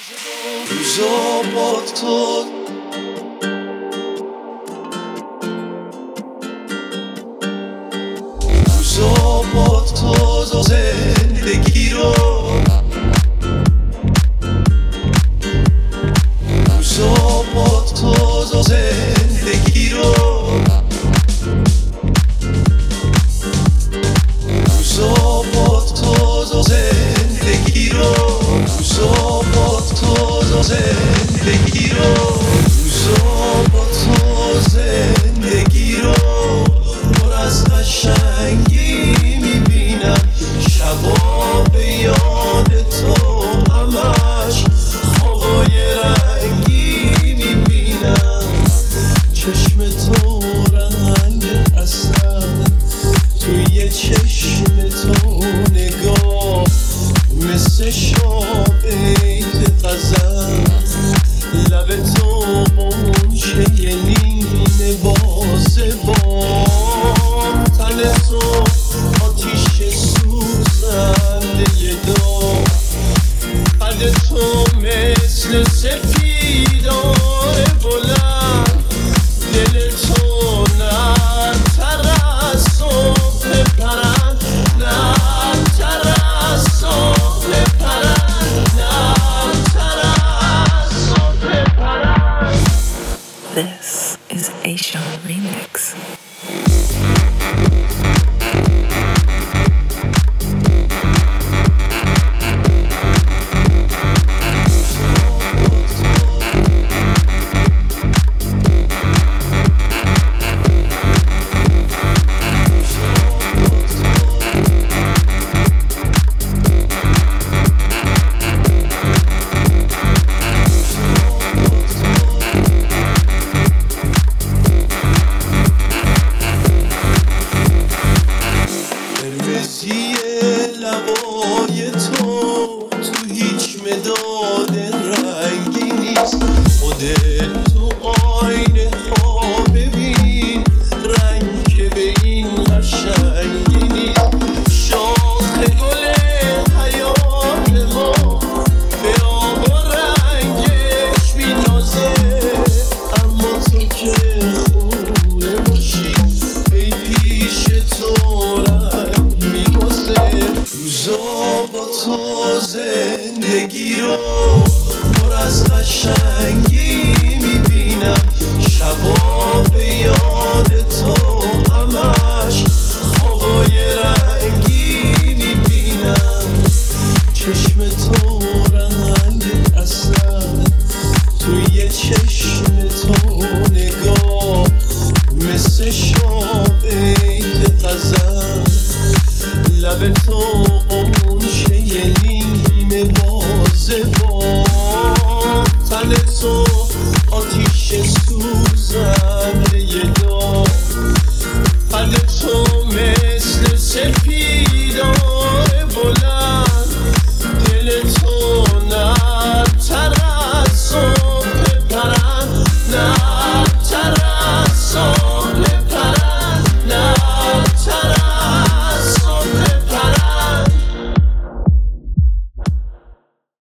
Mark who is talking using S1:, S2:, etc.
S1: روزا با تو روزا با تو زندگی رو روزا با تو زندگی رو روزا با تو زندگی رو روزا با تو زندگی رو روزا با تو زندگی رو پر از قشنگی میبینم شبا به یاد تو همش خوابای رنگی میبینم چشم تو رنگ اصلا توی چشم تو نگاه مثل شابید غزل لب تو منشه نیمه بازه بام تن تو آتیش سوزنده دام قد تو مثل سپیدار بلند دل تو نرم‌تر از صبح پرند نرم‌تر از صبح پرند نرم‌تر از صبح پرند.
S2: This is Asia Remix.
S1: لبای تو هیچ مداد رنگی نیست خودت تو آینه ها ببین رنگ که به این قشنگی نیست شاخ گل حیات ما به آب و رنگش می‌تازه اما تو که خونه باشی ای پیش تو رنگ می‌گذه روزا با تو زندگی رو پر از قشنگی میبینم شبا به یاد تو همش خوابای رنگی میبینم چشم تو رنگ اصلا توی چشم تو نگاه مثل شابید غزل لب تو